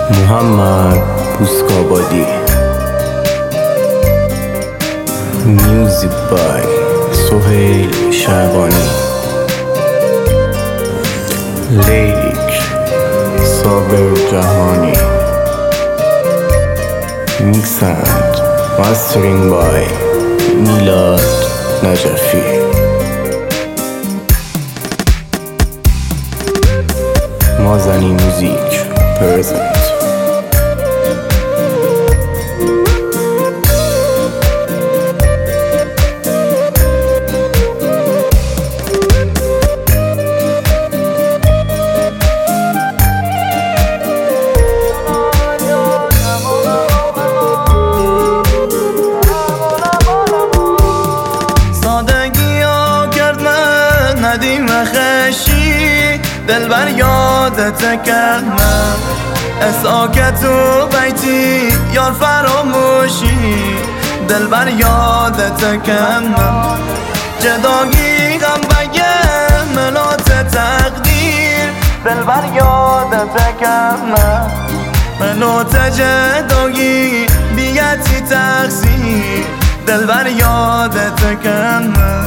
محمد بوسکابادی. میوزیک بای سهیل شعبانی. لیریک صابر جهانی. میکس اند ماسترینگ بای میلاد نجفی. مازنی موزیک پرزنت. ندیم خشی دلبر یادت کردم اساکت و بیتی یار فراموشی دلبر یادت کردم جداگی غم بگه ملات تقدیر دلبر یادت کردم ملات جداگی بیتی تقصیر دلبر یادت کردم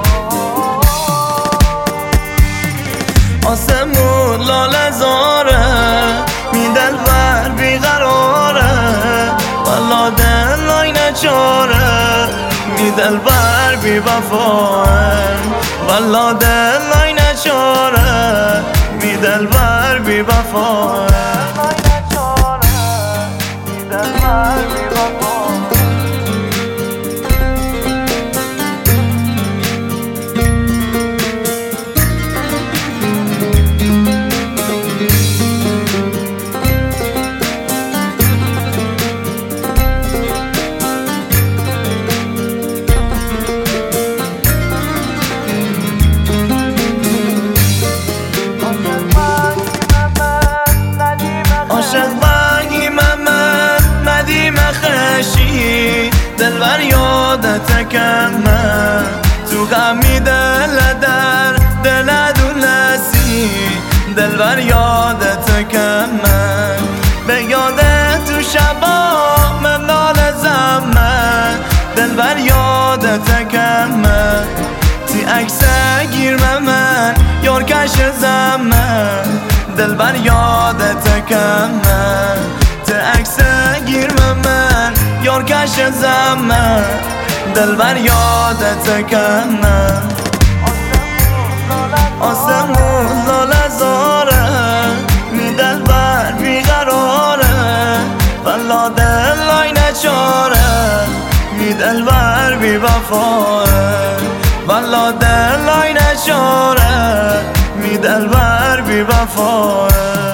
آسمون لاله زاره می دلبر بیقراره والا دلای نچاره می دلبر بی وفاه والا دلای نچاره می دلبر بی وفاه دلبر یادت کردم تو غمی دل در دل دونسی دلبر یادت کردم به یادت تو شبا من نال زمن دلبر یادت کردم تی عکس گیر من یار کش زمن دلبر یادت کردم تی عکس گیر من یار کش زمن دلبر یادت کردم آسمون لاله زاره می دلبر بیقراره والا دلای نچاره می دلبر بی وفاه والا دلای نچاره می دلبر بی وفاه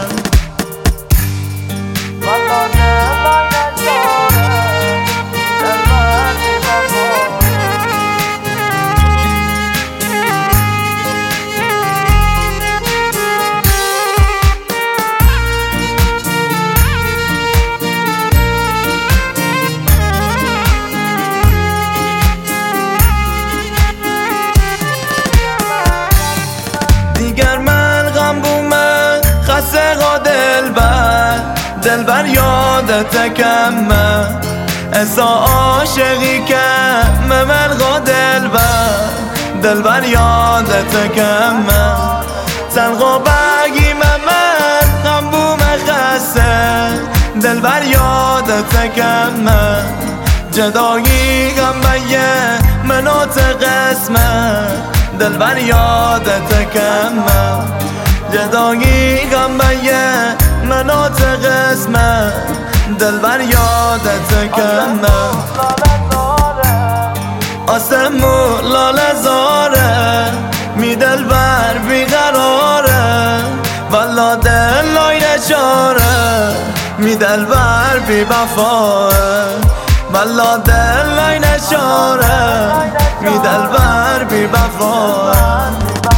دیگر من غم بومه خسته غا دلبر یادت کمه اسا عاشقی کم من غا دلبر یادت کمه تنها بگی من غم بومه خسته دلبر یادت کمه جدایی غم بیه منات قسمه دلبر یادت کمه جدایی غم بیه منات قسمه دلبر یادت کمه آسمون لاله زاره می دلبر بیقراره والا دلای نچاره می دلبر بی وفاه والا دلای نچاره می دلبر بی وفاه